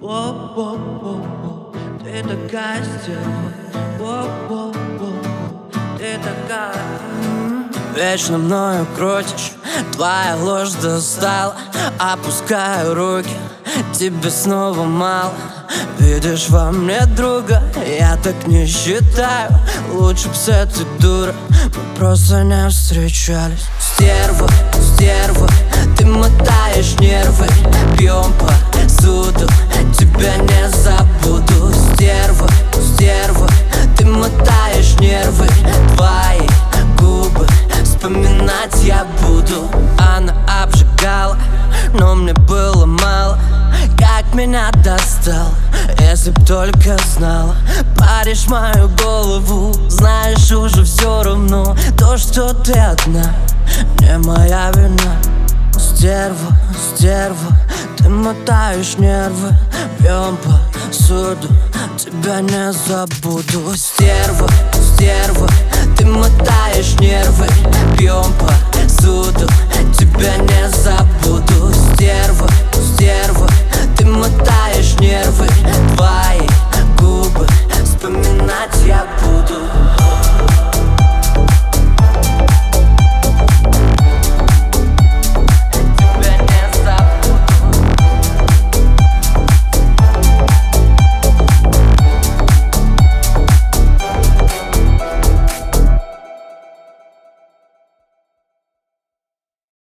Воу-воу-воу-воу, ты такая стерва. Воу-воу-воу-воу, ты такая. Вечно мною крутишь, твоя ложь достала. Опускаю руки, тебе снова мало. Видишь во мне друга, я так не считаю. Лучше б с этой дурой мы просто не встречались. Стерва, стерва, ты мотаешь нервы. Пьем посуду, тебя не забуду. Стерва, стерва, ты мотаешь нервы. Твои губы вспоминать я буду. Она обжигала, но мне было мало. Как меня достал, если б только знала. Паришь мою голову, знаешь уже все равно. То, что ты одна, не моя вина. Стерва, стерва, ты мотаешь нервы. Пьем посуду, тебя не забуду. Стерва, стерва, ты мотаешь нервы. Пьем посуду,